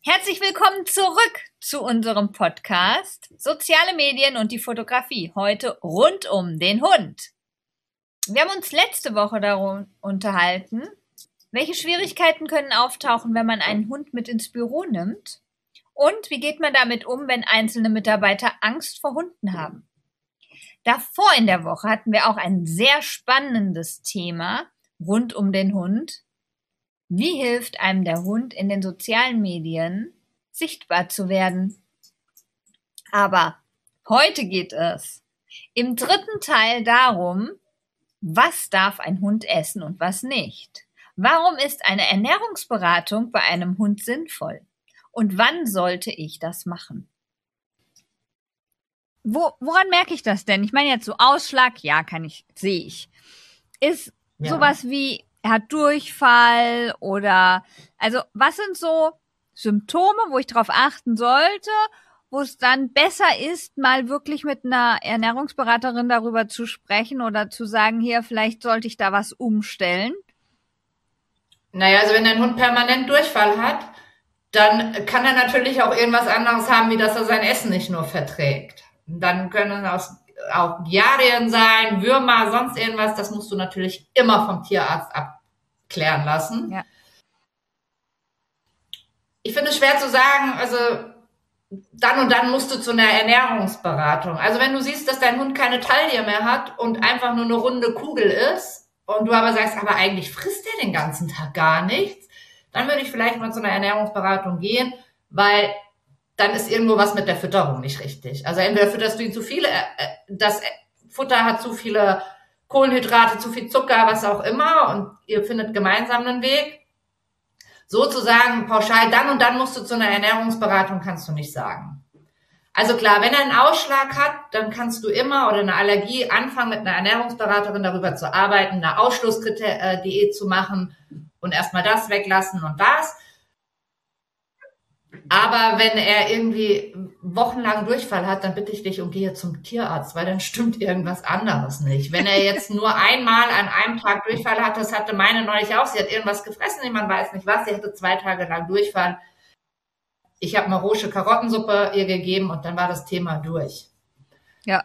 Herzlich willkommen zurück zu unserem Podcast Soziale Medien und die Fotografie. Heute rund um den Hund. Wir haben uns letzte Woche darum unterhalten, welche Schwierigkeiten können auftauchen, wenn man einen Hund mit ins Büro nimmt und wie geht man damit um, wenn einzelne Mitarbeiter Angst vor Hunden haben. Davor in der Woche hatten wir auch ein sehr spannendes Thema rund um den Hund. Wie hilft einem der Hund in den sozialen Medien, sichtbar zu werden? Aber heute geht es im dritten Teil darum, was darf ein Hund essen und was nicht? Warum ist eine Ernährungsberatung bei einem Hund sinnvoll? Und wann sollte ich das machen? Woran merke ich das denn? Ich meine jetzt so Ausschlag, ja, sehe ich. Ist sowas wie er hat Durchfall oder, also was sind so Symptome, wo ich darauf achten sollte, wo es dann besser ist, mal wirklich mit einer Ernährungsberaterin darüber zu sprechen oder zu sagen, hier, vielleicht sollte ich da was umstellen? Naja, also wenn dein Hund permanent Durchfall hat, dann kann er natürlich auch irgendwas anderes haben, wie dass er sein Essen nicht nur verträgt. Dann können auch Diarrheen sein, Würmer, sonst irgendwas. Das musst du natürlich immer vom Tierarzt abklären lassen. Ja. Ich finde es schwer zu sagen, also dann und dann musst du zu einer Ernährungsberatung. Also wenn du siehst, dass dein Hund keine Taille mehr hat und einfach nur eine runde Kugel ist und du aber sagst, aber eigentlich frisst er den ganzen Tag gar nichts, dann würde ich vielleicht mal zu einer Ernährungsberatung gehen, weil dann ist irgendwo was mit der Fütterung nicht richtig. Also entweder fütterst du ihn zu viel, das Futter hat zu viele Kohlenhydrate, zu viel Zucker, was auch immer, und ihr findet gemeinsam einen Weg. Sozusagen pauschal, dann und dann musst du zu einer Ernährungsberatung, kannst du nicht sagen. Also klar, wenn er einen Ausschlag hat, dann kannst du immer oder eine Allergie anfangen, mit einer Ernährungsberaterin darüber zu arbeiten, eine Ausschlussdiät zu machen und erstmal das weglassen und das. Aber wenn er irgendwie wochenlang Durchfall hat, dann bitte ich dich und gehe zum Tierarzt, weil dann stimmt irgendwas anderes nicht. Wenn er jetzt nur einmal an einem Tag Durchfall hat, das hatte meine neulich auch, sie hat irgendwas gefressen, man weiß nicht was, sie hatte 2 Tage lang Durchfall. Ich habe eine rohe Karottensuppe ihr gegeben und dann war das Thema durch. Ja.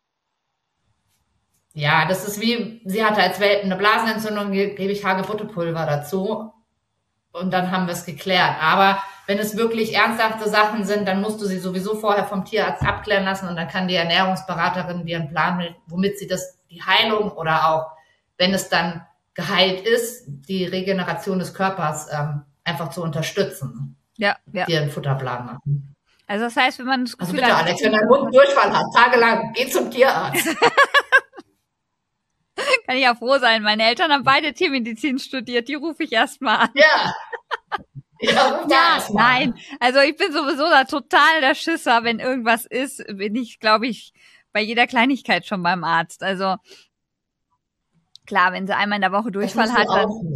Ja, das ist wie, sie hatte als Welpen eine Blasenentzündung, gebe ich Hagebuttepulver dazu und dann haben wir es geklärt. Aber wenn es wirklich ernsthafte Sachen sind, dann musst du sie sowieso vorher vom Tierarzt abklären lassen und dann kann die Ernährungsberaterin dir einen Plan, womit sie die Heilung oder auch, wenn es dann geheilt ist, die Regeneration des Körpers einfach zu unterstützen. Ja. Dir einen Futterplan machen. Also das heißt, wenn man das Gefühl hat, Alex, wenn dein Hund Durchfall hat, tagelang, geh zum Tierarzt. Kann ich ja froh sein. Meine Eltern haben beide Tiermedizin studiert. Die rufe ich erstmal an. Ja. Ja, nein. Also ich bin sowieso da total der Schisser. Wenn irgendwas ist, bin ich, glaube ich, bei jeder Kleinigkeit schon beim Arzt. Also klar, wenn sie einmal in der Woche Durchfall hat,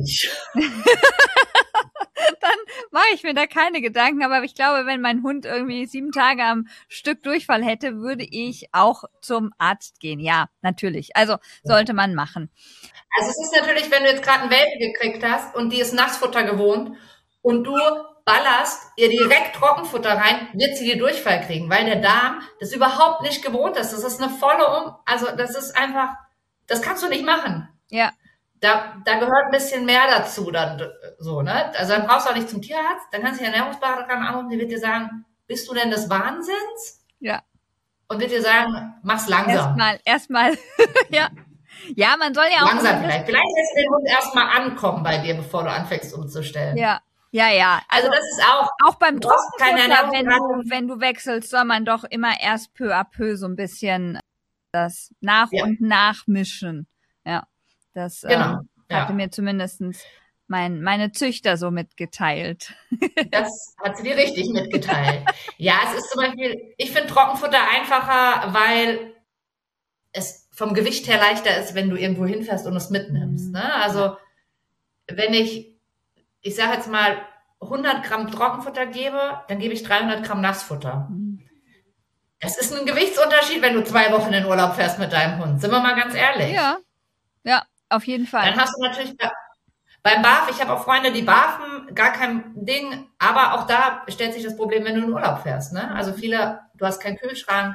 dann mache ich mir da keine Gedanken. Aber ich glaube, wenn mein Hund irgendwie 7 Tage am Stück Durchfall hätte, würde ich auch zum Arzt gehen. Ja, natürlich. Also sollte man machen. Also es ist natürlich, wenn du jetzt gerade einen Welpe gekriegt hast und die ist Nassfutter gewohnt und du ballerst ihr direkt Trockenfutter rein, wird sie dir Durchfall kriegen, weil der Darm das überhaupt nicht gewohnt ist. Das ist eine also das ist einfach, das kannst du nicht machen. Ja. Da gehört ein bisschen mehr dazu dann so, ne? Also dann brauchst du auch nicht zum Tierarzt, dann kannst du die Ernährungsberaterin anrufen, die wird dir sagen, bist du denn des Wahnsinns? Ja. Und wird dir sagen, mach's langsam. Erstmal, ja. Ja, man soll ja auch... Langsam vielleicht lässt du den Hund erstmal ankommen bei dir, bevor du anfängst umzustellen. Ja. Also das ist auch beim Trockenfutter, wenn du wechselst, soll man doch immer erst peu à peu so ein bisschen das und nachmischen. Ja. Das hatte mir zumindestens meine Züchter so mitgeteilt. Das hat sie dir richtig mitgeteilt. Ja, es ist zum Beispiel, ich finde Trockenfutter einfacher, weil es vom Gewicht her leichter ist, wenn du irgendwo hinfährst und es mitnimmst. Ne? Also wenn ich sage jetzt mal 100 Gramm Trockenfutter gebe, dann gebe ich 300 Gramm Nassfutter. Das ist ein Gewichtsunterschied, wenn du 2 Wochen in Urlaub fährst mit deinem Hund. Sind wir mal ganz ehrlich. Ja, auf jeden Fall. Dann hast du natürlich Beim Barf, ich habe auch Freunde, die barfen, gar kein Ding, aber auch da stellt sich das Problem, wenn du in Urlaub fährst, ne? Also du hast keinen Kühlschrank.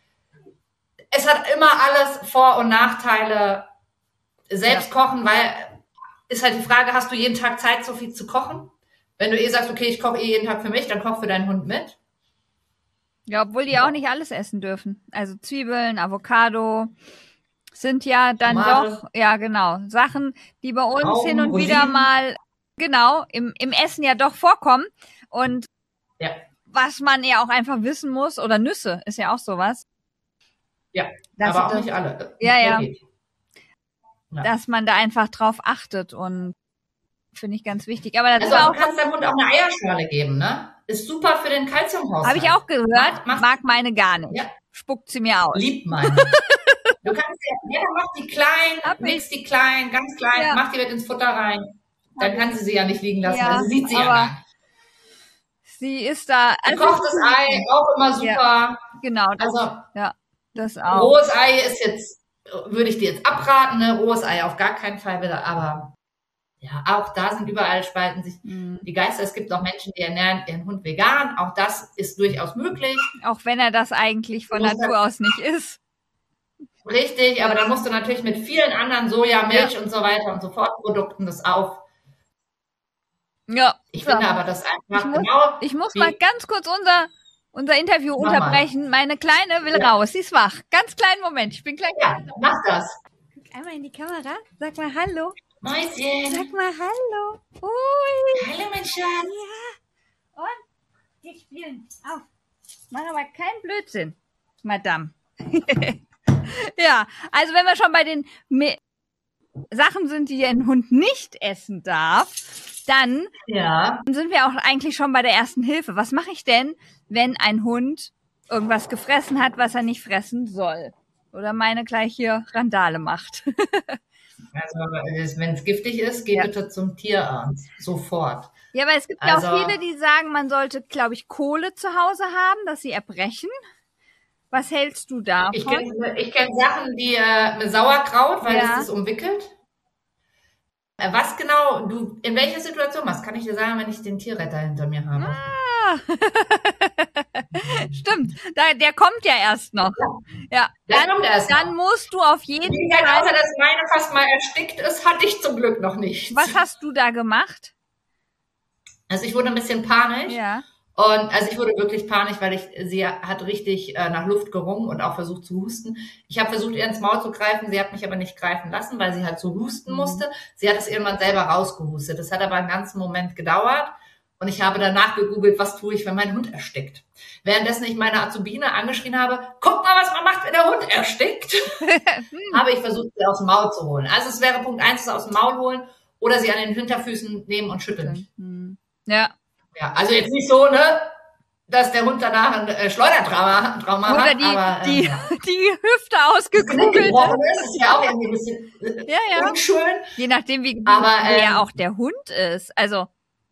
Es hat immer alles Vor- und Nachteile. Selbst kochen, weil ist halt die Frage, hast du jeden Tag Zeit, so viel zu kochen? Wenn du sagst, okay, ich koche jeden Tag für mich, dann koch für deinen Hund mit. Ja, obwohl die auch nicht alles essen dürfen. Also Zwiebeln, Avocado sind ja dann Tomate. doch, ja genau, Sachen, die bei uns Trauben, hin und wieder Rosinen. mal, genau, im Essen ja doch vorkommen. Und Ja. was man ja auch einfach wissen muss, oder Nüsse ist ja auch sowas. Ja, dass aber auch das- nicht alle. Ja, ja. Geht. Ja. Dass man da einfach drauf achtet und finde ich ganz wichtig. Aber das Also ist du auch, kannst deinem Hund auch eine Eierschale geben, ne? Ist super für den Kalziumhaushalt. habe ich auch gehört, Macht- mag meine gar nicht. Ja. Spuckt sie mir aus. Liebt meine. Du kannst ja, mach die klein, Hab mix die klein, ganz klein, Ja. mach die mit ins Futter rein. Dann kannst du sie ja nicht liegen lassen, Ja, weil sie sieht sie ja aber- gar nicht. Sie ist da. Gekochtes Ei, auch immer super. Genau, das, Also das auch. rohes Ei ist jetzt, würde ich dir jetzt abraten, ne? Rohes Ei auf gar keinen Fall wieder, aber ja, auch da sind überall spalten sich Mhm. die Geister. Es gibt auch Menschen, die ernähren ihren Hund vegan. Auch das ist durchaus möglich. Auch wenn er das eigentlich von Du musst Natur aus nicht ist. Richtig, aber dann musst du natürlich mit vielen anderen Soja, Milch und so weiter und so fort Produkten das auch. Ja. Ich so. finde aber das einfach Ich muss- genau. Ich muss wie- mal ganz kurz unser Interview Mach mal. unterbrechen. Meine Kleine will Ja. raus. Sie ist wach. Ganz kleinen Moment. Ich bin gleich. Ja, mach das. Einmal in die Kamera. Sag mal Hallo. Mäuschen. Sag mal Hallo. Ui. Hallo, mein Schatz. Und wir spielen. Auf. Mach aber keinen Blödsinn, Madame. Ja, also wenn wir schon bei den Sachen sind, die ein Hund nicht essen darf, dann Ja. sind wir auch eigentlich schon bei der ersten Hilfe. Was mache ich denn, wenn ein Hund irgendwas gefressen hat, was er nicht fressen soll? Oder meine gleich hier Randale macht. Also, wenn es giftig ist, geh Ja. bitte zum Tierarzt. Sofort. Ja, aber es gibt ja auch Also- viele, die sagen, man sollte, glaube ich, Kohle zu Hause haben, dass sie erbrechen. Was hältst du davon? Ich kenn Sachen, die mit Sauerkraut, weil Ja. das ist umwickelt. Was genau du in welcher Situation machst, kann ich dir sagen, wenn ich den Tierretter hinter mir habe. Stimmt, der kommt ja erst noch. Ja, Der kommt erst dann noch. musst du auf jeden Wie gesagt, Fall. außer dass meine fast mal erstickt ist, hatte ich zum Glück noch nicht. Was hast du da gemacht? Also ich wurde ein bisschen panisch. Ja. Und also ich wurde wirklich panisch, weil sie hat richtig nach Luft gerungen und auch versucht zu husten. Ich habe versucht, ihr ins Maul zu greifen, sie hat mich aber nicht greifen lassen, weil sie halt so husten musste. Sie hat es irgendwann selber rausgehustet. Das hat aber einen ganzen Moment gedauert. Und ich habe danach gegoogelt, was tue ich, wenn mein Hund erstickt. Währenddessen ich meine Azubine angeschrien habe, guck mal, was man macht, wenn der Hund erstickt, habe ich versucht, sie aus dem Maul zu holen. Also es wäre Punkt 1, sie aus dem Maul holen oder sie an den Hinterfüßen nehmen und schütteln. Ja. Ja, also jetzt nicht so, ne, dass der Hund danach ein Schleudertrauma Oder hat, die, aber die, ja. die Hüfte Genick ausgekugelt. gebrochen ist, ist ja auch irgendwie ein bisschen Ja, ja. unschön. Je nachdem, wie Aber, wer auch der Hund ist. Also,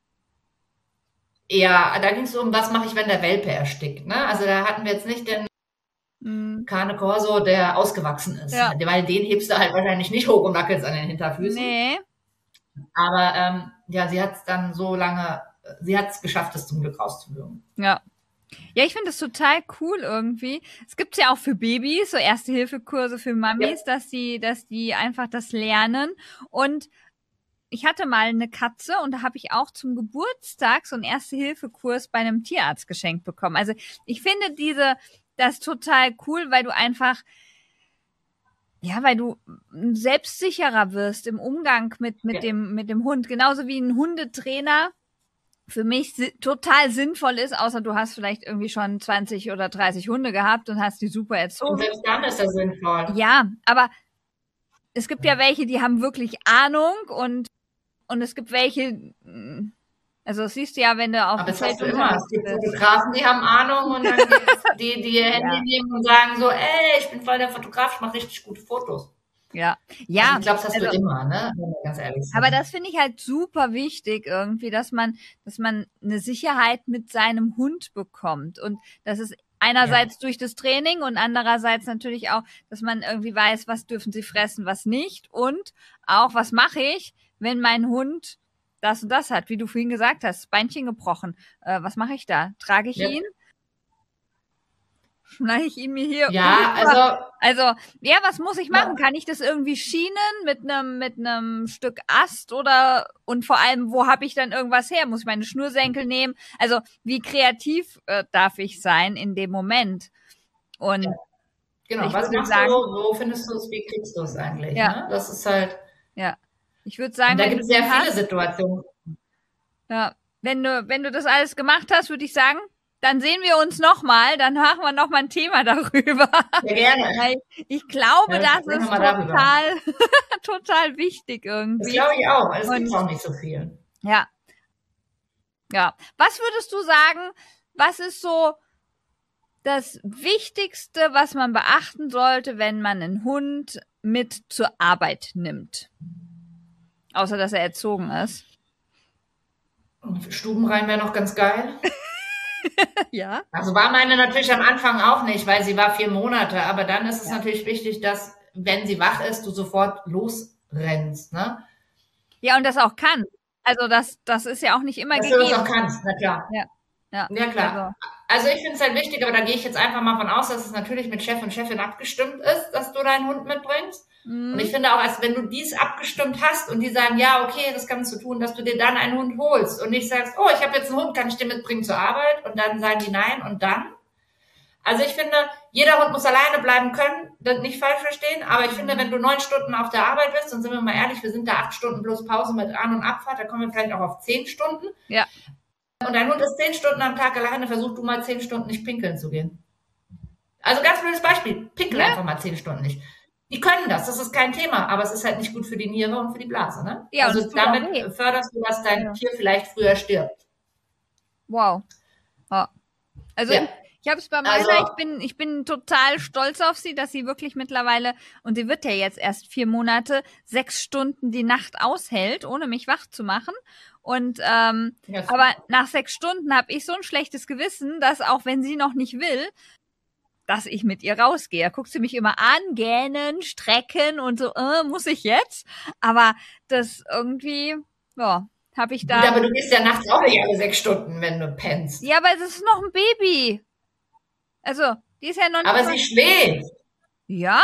Ja, da ging es um, was mache ich, wenn der Welpe erstickt, ne? Also da hatten wir jetzt nicht den Cane Corso, der ausgewachsen ist. Ja. Weil den hebst du halt wahrscheinlich nicht hoch und wackelst an den Hinterfüßen. nee. Aber ja, sie hat es dann so lange, sie hat es geschafft, es zum Glück rauszubürgen. Ja. Ja, ich finde das total cool irgendwie. Es gibt's ja auch für Babys, so Erste-Hilfe-Kurse für Mamis, dass die einfach das lernen. Und ich hatte mal eine Katze und da habe ich auch zum Geburtstag so einen Erste-Hilfe-Kurs bei einem Tierarzt geschenkt bekommen. Also ich finde das total cool, weil du einfach, ja, weil du selbstsicherer wirst im Umgang mit dem Hund. Genauso wie ein Hundetrainer für mich total sinnvoll ist, außer du hast vielleicht irgendwie schon 20 oder 30 Hunde gehabt und hast die super Und erzogen. selbst dann ist das sinnvoll. Ja, aber es gibt ja welche, die haben wirklich Ahnung und es gibt welche, also das siehst du ja, wenn du auf Aber dem das hast Feld du immer. Es unterwegs gibt bist. Fotografen, die haben Ahnung und dann gibt's die ihr Handy nehmen und sagen so, ey, ich bin voll der Fotograf, ich mache richtig gute Fotos. Ja, Also ja. ich glaube, das hast also- du immer, ne? Wenn wir ganz ehrlich sind. Aber das finde ich halt super wichtig irgendwie, dass man eine Sicherheit mit seinem Hund bekommt. Und das ist einerseits durch das Training und andererseits natürlich auch, dass man irgendwie weiß, was dürfen sie fressen, was nicht. Und auch, was mache ich, wenn mein Hund das und das hat, wie du vorhin gesagt hast, Beinchen gebrochen. Was mache ich da? Trage ich ihn? Schneide ich ihn mir hier? Ja, Also, ja, was muss ich machen? Kann ich das irgendwie schienen mit einem Stück Ast und vor allem, wo habe ich dann irgendwas her? Muss ich meine Schnürsenkel nehmen? Also, wie kreativ darf ich sein in dem Moment? Und genau, was machst du, wo findest du es, wie kriegst du es eigentlich? Ja. Ne? Das ist halt. Ja. Ich würde sagen, und da gibt es sehr viele Situationen. Ja, wenn du das alles gemacht hast, würde ich sagen, dann sehen wir uns nochmal, dann machen wir nochmal ein Thema darüber. Sehr gerne. Weil ich glaube, das ist total wichtig irgendwie. Das glaube ich auch, es gibt auch nicht so viel. Ja. Ja. Was würdest du sagen, was ist so das Wichtigste, was man beachten sollte, wenn man einen Hund mit zur Arbeit nimmt? Außer, dass er erzogen ist. Stubenrein wäre noch ganz geil. Ja. Also war meine natürlich am Anfang auch nicht, weil sie war 4 Monate. Aber dann ist es natürlich wichtig, dass, wenn sie wach ist, du sofort losrennst, ne? Ja, und das auch kann. Also das ist ja auch nicht immer gegeben. Dass du das auch kannst, na klar. Ja, klar. Also ich finde es halt wichtig, aber da gehe ich jetzt einfach mal von aus, dass es natürlich mit Chef und Chefin abgestimmt ist, dass du deinen Hund mitbringst. Und ich finde auch, als wenn du dies abgestimmt hast und die sagen, ja, okay, das kannst du tun, dass du dir dann einen Hund holst und nicht sagst, oh, ich habe jetzt einen Hund, kann ich den mitbringen zur Arbeit? Und dann sagen die nein und dann. Also ich finde, jeder Hund muss alleine bleiben können, das nicht falsch verstehen, aber ich finde, wenn du 9 Stunden auf der Arbeit bist, dann sind wir mal ehrlich, wir sind da 8 Stunden plus Pause mit An- und Abfahrt, da kommen wir vielleicht auch auf 10 Stunden. Ja. Und dein Hund ist 10 Stunden am Tag alleine, versuch du mal 10 Stunden nicht pinkeln zu gehen. Also ganz blödes Beispiel, pinkel einfach mal 10 Stunden nicht. Die können das ist kein Thema, aber es ist halt nicht gut für die Niere und für die Blase, ne? Ja, also damit förderst du, dass dein Tier vielleicht früher stirbt. Wow. Ja. Also ich habe es bei meiner, ich bin total stolz auf sie, dass sie wirklich mittlerweile, und sie wird ja jetzt erst 4 Monate, 6 Stunden die Nacht aushält, ohne mich wach zu machen. Und aber nach 6 Stunden habe ich so ein schlechtes Gewissen, dass auch wenn sie noch nicht will, dass ich mit ihr rausgehe. Da guckt sie mich immer an, gähnen, strecken und so, muss ich jetzt? Aber das irgendwie, ja, habe ich da... Gut, aber du gehst ja nachts auch nicht alle 6 Stunden, wenn du pennst. Ja, aber es ist noch ein Baby. Also, die ist ja noch nicht... Aber sie schläft. Ja.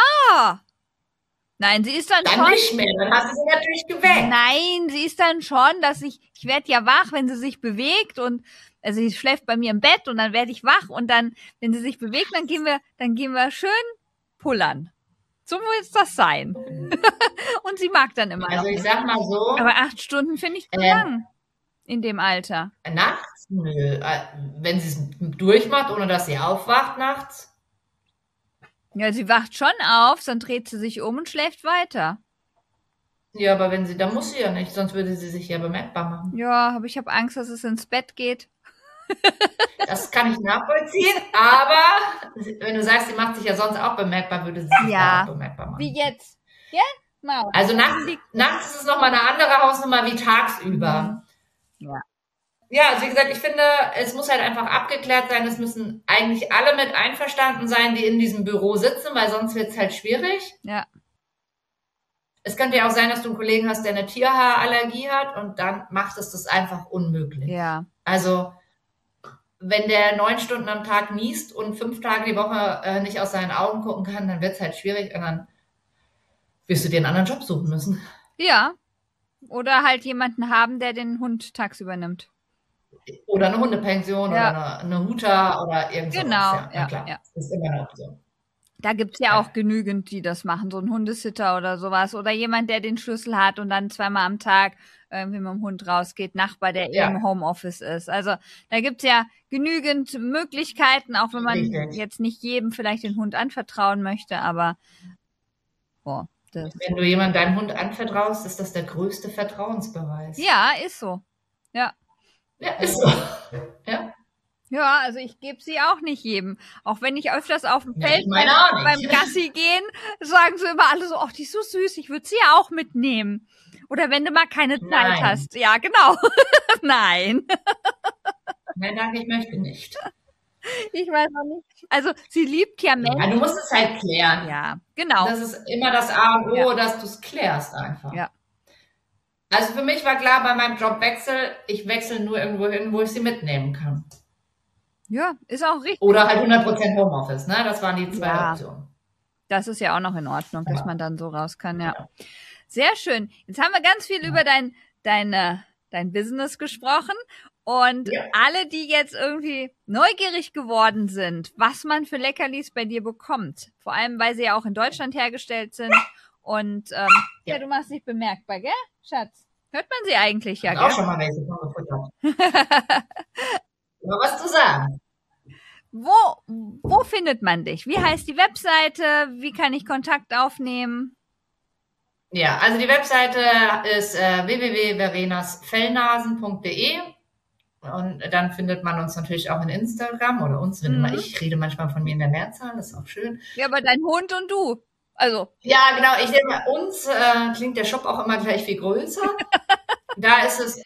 Nein, sie ist dann schon... Dann nicht mehr, dann hast du sie natürlich geweckt. Nein, sie ist dann schon, dass ich werde ja wach, wenn sie sich bewegt und also sie schläft bei mir im Bett und dann werde ich wach und dann, wenn sie sich bewegt, dann gehen wir schön pullern. So muss das sein. Und sie mag dann immer Also noch. ich sag mal so. Aber 8 Stunden finde ich zu lang in dem Alter. Nachts? Nö. Wenn sie es durchmacht, ohne dass sie aufwacht nachts? Ja, sie wacht schon auf, dann dreht sie sich um und schläft weiter. Ja, aber dann muss sie ja nicht, sonst würde sie sich ja bemerkbar machen. Ja, aber ich habe Angst, dass es ins Bett geht. Das kann ich nachvollziehen, aber wenn du sagst, sie macht sich ja sonst auch bemerkbar, würde sie sich auch bemerkbar machen. Wie jetzt? Ja? Mal. Also nachts ist es nochmal eine andere Hausnummer wie tagsüber. Ja. Ja, also wie gesagt, ich finde, es muss halt einfach abgeklärt sein, es müssen eigentlich alle mit einverstanden sein, die in diesem Büro sitzen, weil sonst wird es halt schwierig. Ja. Es könnte ja auch sein, dass du einen Kollegen hast, der eine Tierhaarallergie hat und dann macht es das einfach unmöglich. Ja. Also wenn der 9 Stunden am Tag niest und 5 Tage die Woche nicht aus seinen Augen gucken kann, dann wird es halt schwierig und dann wirst du dir einen anderen Job suchen müssen. Ja. Oder halt jemanden haben, der den Hund tagsüber nimmt. Oder eine Hundepension oder eine Huta oder irgendwas. Genau, ja, klar. Das ist immer eine Option. Da gibt's ja auch genügend, die das machen, so ein Hundesitter oder sowas. Oder jemand, der den Schlüssel hat und dann 2-mal am Tag irgendwie mit dem Hund rausgeht, Nachbar, der im Homeoffice ist. Also da gibt's ja genügend Möglichkeiten, auch wenn man jetzt nicht jedem vielleicht den Hund anvertrauen möchte, aber wenn du jemandem deinen Hund anvertraust, ist das der größte Vertrauensbeweis. Ja, ist so. Ja. Ja, ist so. Ja. Ja, also ich gebe sie auch nicht jedem. Auch wenn ich öfters auf dem Feld beim Gassi gehen, sagen sie immer alle so, ach, die ist so süß, ich würde sie ja auch mitnehmen. Oder wenn du mal keine Zeit hast. Ja, genau. Nein. Nein, danke, ich möchte nicht. Ich weiß noch nicht. Also sie liebt ja Menschen. Ja, du musst es halt klären. Ja, genau. Das ist immer das A und O, dass du es klärst einfach. Ja. Also für mich war klar bei meinem Jobwechsel, ich wechsle nur irgendwo hin, wo ich sie mitnehmen kann. Ja, ist auch richtig. Oder halt 100% Homeoffice, ne? Das waren die zwei Ja. Optionen. Das ist ja auch noch in Ordnung, dass Ja. man dann so raus kann, ja. Ja. Sehr schön. Jetzt haben wir ganz viel über dein Business gesprochen. Und Ja. alle, die jetzt irgendwie neugierig geworden sind, was man für Leckerlis bei dir bekommt, vor allem, weil sie ja auch in Deutschland hergestellt sind. Und ja, du machst dich bemerkbar, gell, Schatz? Hört man sie eigentlich, ja, Hat gell? auch schon mal welche von gefuttert. Aber was zu sagen? Wo findet man dich? Wie heißt die Webseite? Wie kann ich Kontakt aufnehmen? Ja, also die Webseite ist www.verenasfellnasen.de und dann findet man uns natürlich auch in Instagram oder uns, wenn immer ich rede manchmal von mir in der Mehrzahl, das ist auch schön. Ja, aber dein Hund und du. Also. Ja, genau, ich nehme uns, klingt der Shop auch immer gleich viel größer. Da ist es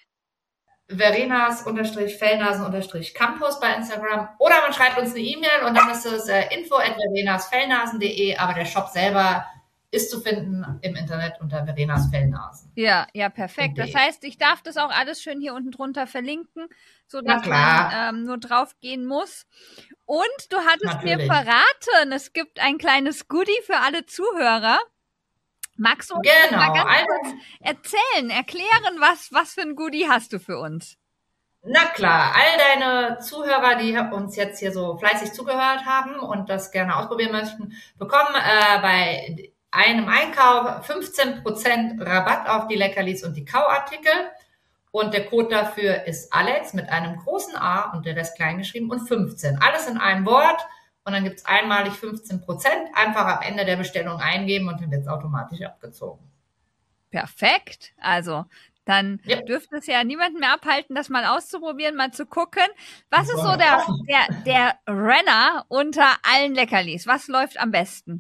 Verenas_Fellnasen_Campus bei Instagram oder man schreibt uns eine E-Mail und dann ist es info@verenasfellnasen.de, aber der Shop selber ist zu finden im Internet unter Verenas Fellnasen. Ja, perfekt. Das heißt, ich darf das auch alles schön hier unten drunter verlinken, sodass man nur drauf gehen muss. Und du hattest mir verraten, es gibt ein kleines Goodie für alle Zuhörer. Magst du uns mal ganz kurz erklären, was für ein Goodie hast du für uns? Na klar, all deine Zuhörer, die uns jetzt hier so fleißig zugehört haben und das gerne ausprobieren möchten, bekommen bei einem Einkauf 15% Rabatt auf die Leckerlis und die Kauartikel. Und der Code dafür ist Alex mit einem großen A und der Rest klein geschrieben und 15. Alles in einem Wort. Und dann gibt's einmalig 15%. Einfach am Ende der Bestellung eingeben und dann wird's automatisch abgezogen. Perfekt. Also dann dürfte es ja niemanden mehr abhalten, das mal auszuprobieren, mal zu gucken. Was ist so der Renner unter allen Leckerlis? Was läuft am besten?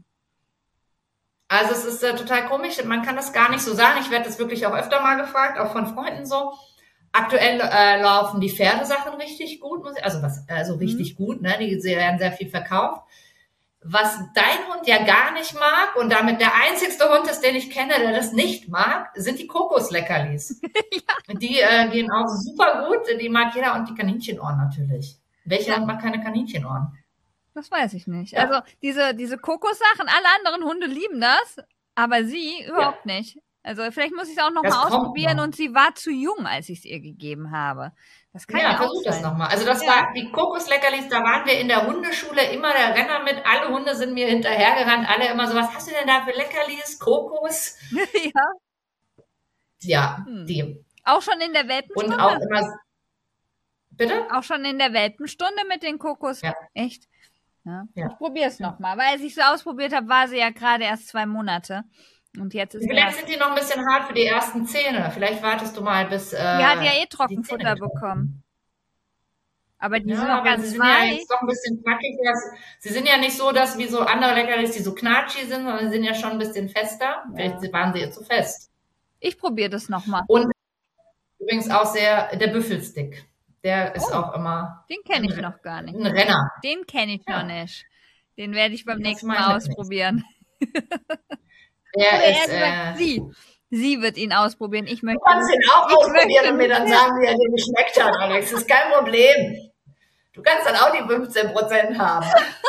Also es ist total komisch, man kann das gar nicht so sagen. Ich werde das wirklich auch öfter mal gefragt, auch von Freunden so. Aktuell laufen die Pferdesachen richtig gut, also richtig gut, ne? Die werden sehr viel verkauft. Was dein Hund ja gar nicht mag und damit der einzigste Hund ist, den ich kenne, der das nicht mag, sind die Kokosleckerlis. Ja. Die gehen auch super gut, die mag jeder und die Kaninchenohren natürlich. Welcher Hund mag keine Kaninchenohren? Das weiß ich nicht. Ja. Also diese Kokossachen, alle anderen Hunde lieben das, aber sie überhaupt nicht. Also vielleicht muss ich es auch noch mal ausprobieren und sie war zu jung, als ich es ihr gegeben habe. Das kann ja auch versuch sein. Das nochmal. Also das war die Kokosleckerlis, da waren wir in der Hundeschule immer der Renner mit. Alle Hunde sind mir hinterhergerannt, alle immer so, was hast du denn da für Leckerlis? Kokos? Ja. Ja, die. Auch schon in der Welpenstunde? Und auch immer, bitte? Auch schon in der Welpenstunde mit den Kokos? Ja. Echt? Ja. Ich probiere es nochmal, weil als ich es ausprobiert habe, war sie ja gerade erst 2 Monate. Und jetzt ist vielleicht sind die noch ein bisschen hart für die ersten Zähne. Vielleicht wartest du mal bis. Die hat ja Trockenfutter bekommen. Aber die sind noch ganz sie sind ja jetzt doch ein bisschen knackig. Sie sind ja nicht so, dass wie so andere Leckerlis, die so knatschig sind, sondern sie sind ja schon ein bisschen fester. Ja. Vielleicht waren sie jetzt zu fest. Ich probiere das nochmal. Und übrigens auch der Büffelstick. Der ist auch immer. Den kenne ich noch gar nicht. Ein Renner. Den kenne ich noch nicht. Den werde ich beim nächsten Mal ausprobieren. Sie wird ihn ausprobieren. Ich möchte. Du kannst ihn auch ausprobieren und mir dann sagen, wie er dir geschmeckt hat, Alex. Das ist kein Problem. Du kannst dann auch die 15% haben.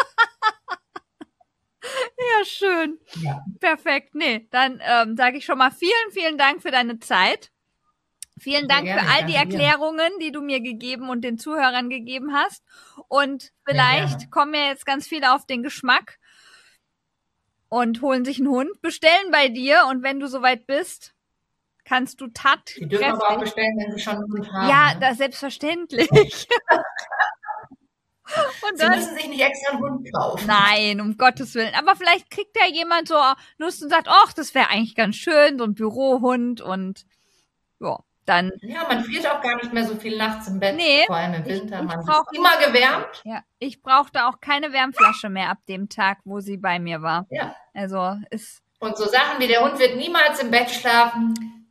Ja, schön. Ja. Perfekt. Nee, dann sage ich schon mal vielen, vielen Dank für deine Zeit. Vielen Dank für all die Erklärungen, die du mir gegeben und den Zuhörern gegeben hast. Und vielleicht kommen ja jetzt ganz viele auf den Geschmack und holen sich einen Hund, bestellen bei dir. Und wenn du soweit bist, kannst du tatkräftig... Die dürfen aber auch bestellen, wenn sie schon einen Hund haben. Ja, das selbstverständlich. Und Sie müssen sich nicht extra einen Hund kaufen. Nein, um Gottes Willen. Aber vielleicht kriegt ja jemand so Lust und sagt, ach, das wäre eigentlich ganz schön, so ein Bürohund und ja. Dann ja, man friert auch gar nicht mehr so viel nachts im Bett, vor allem im Winter. Man ist immer gewärmt. Ja, ich brauchte auch keine Wärmflasche mehr ab dem Tag, wo sie bei mir war. Ja. Also und so Sachen wie der Hund wird niemals im Bett schlafen. Ja.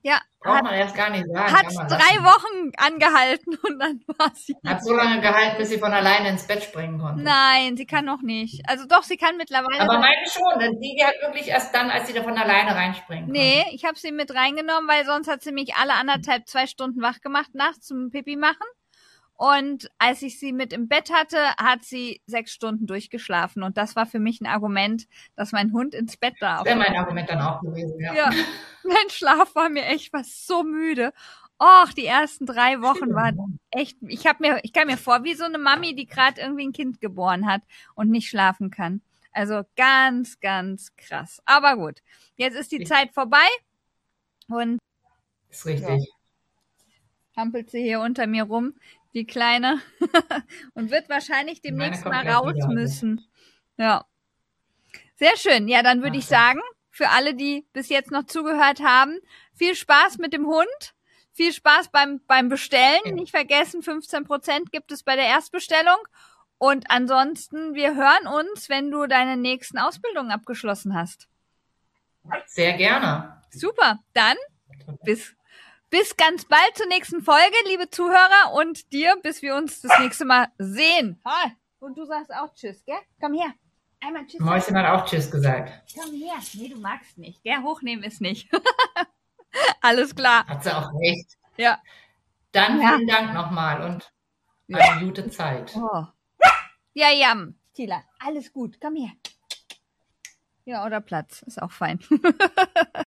Braucht man erst gar nicht sagen. Hat kann man 3 lassen. Wochen angehalten und dann war sie. Hat so lange gehalten, bis sie von alleine ins Bett springen konnte. Nein, sie kann noch nicht. Also doch, sie kann mittlerweile. Aber meine schon, denn die hat wirklich erst dann, als sie da von alleine reinspringen konnte. Nee, ich habe sie mit reingenommen, weil sonst hat sie mich alle 1,5, 2 Stunden wach gemacht nachts zum Pipi machen. Und als ich sie mit im Bett hatte, hat sie 6 Stunden durchgeschlafen. Und das war für mich ein Argument, dass mein Hund ins Bett darf. Das wäre mein Argument dann auch gewesen, ja. Ja, mein Schlaf war mir echt was so müde. Och, die ersten 3 Wochen waren echt. Ich kam mir vor wie so eine Mami, die gerade irgendwie ein Kind geboren hat und nicht schlafen kann. Also ganz, ganz krass. Aber gut, jetzt ist die Zeit vorbei und Ist richtig. hampelt sie hier unter mir rum, die Kleine, und wird wahrscheinlich demnächst kommt mal gleich raus wieder. müssen. Ja. Sehr schön. Ja, dann würde ich sagen, für alle, die bis jetzt noch zugehört haben, viel Spaß mit dem Hund. Viel Spaß beim Bestellen. Ja. Nicht vergessen, 15% gibt es bei der Erstbestellung. Und ansonsten, wir hören uns, wenn du deine nächsten Ausbildungen abgeschlossen hast. Sehr gerne. Super. Dann bis ganz bald zur nächsten Folge, liebe Zuhörer, und dir, bis wir uns das nächste Mal sehen. Hi. Und du sagst auch Tschüss, gell? Komm her. Einmal Tschüss. Mäuschen hat auch Tschüss gesagt. Komm her. Nee, du magst nicht, gell? Hochnehmen ist nicht. Alles klar. Hat sie auch recht. Ja. Dann Ja. vielen Dank nochmal und eine gute Zeit. Oh. Ja, Jam. Tila, alles gut. Komm her. Ja, oder Platz. Ist auch fein.